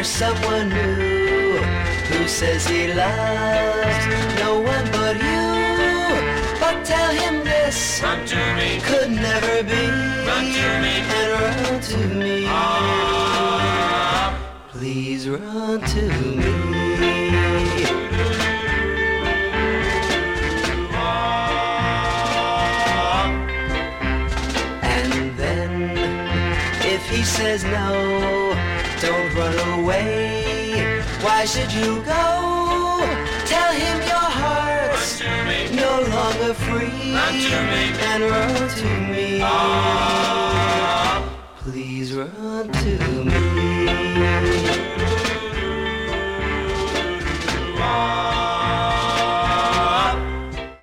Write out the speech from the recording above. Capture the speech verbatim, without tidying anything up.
there's someone new who says he loves no one but you. But tell him this, run to me, could never be, run to me, and run to me. Ah. Please run to me. And then if he says no, don't run away. Why should you go? Tell him your heart's no longer free, run to me, and run to me. Ah. Please run to me.